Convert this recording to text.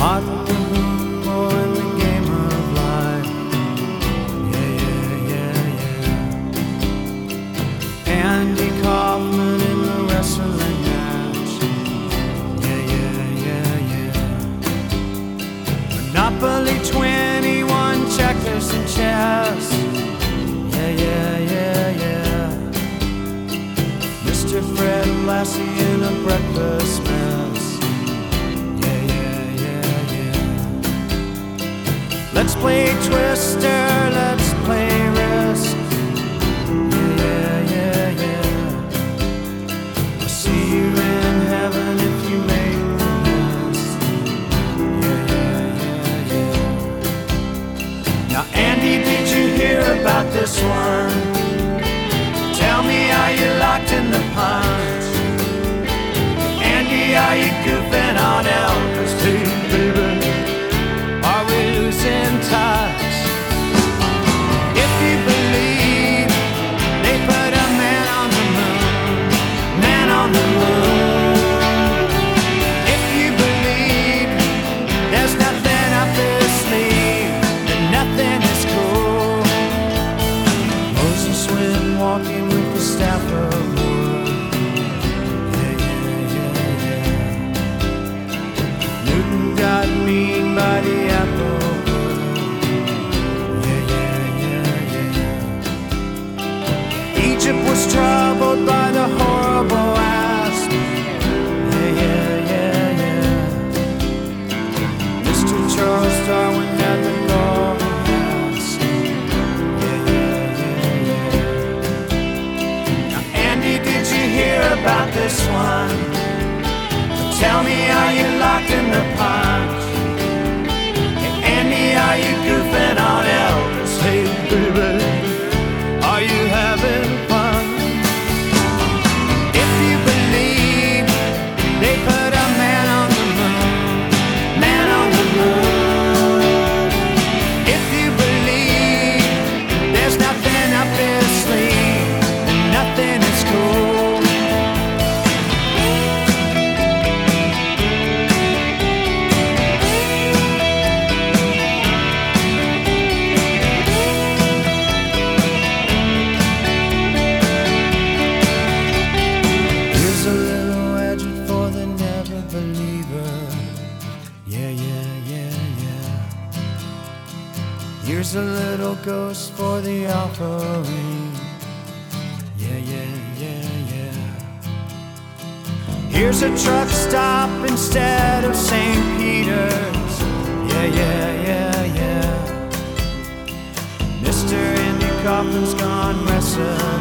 Martin Kahumbo in the game of life. Yeah, yeah, yeah, yeah. Andy Kaufman in the wrestling match. Yeah, yeah, yeah, yeah. Monopoly 21, checkers and chess. Yeah, yeah, yeah, yeah. Mr. Fred Lassie in a breakfast mess. Yeah, yeah, yeah, yeah. Let's play Twister, let's play Risk. Yeah, yeah, yeah. I'll see you in heaven if you make the list. Yeah, yeah, yeah, yeah. Now, Andy, did you hear about this one? Tell me, are you locked in the punch? Andy, are you goofing on Elvis too, baby? Are we losing touch? If you believe they put a man on the moon, man on the moon. If you believe there's nothing up his sleeve, then nothing is cool. Moses went walking with the staff of wood. Yeah, yeah, yeah, yeah. Newton got mean by the apple wood. Yeah, yeah, yeah, yeah. Egypt was troubled by the horrible asp. Yeah, yeah, yeah, yeah. Mr. Charles Darwin had the golden mask. Yeah, yeah, yeah, yeah. Now, Andy, did you hear about this one? Tell me, are you locked in the punch? Hey, Andy, are you goofing on Elvis? Hey, baby, are you having fun? If you believe they put a man on the moon, man on the moon. If you believe there's nothing up his sleeve, then nothing is cool. Here's a little edge for the never believer. Yeah, yeah, yeah, yeah. Here's a little ghost for the offering. Yeah, yeah, yeah, yeah. Here's a truck stop instead of St. Peter's. Yeah, yeah, yeah, yeah. Mr. Andy Kaufman's gone wrestling.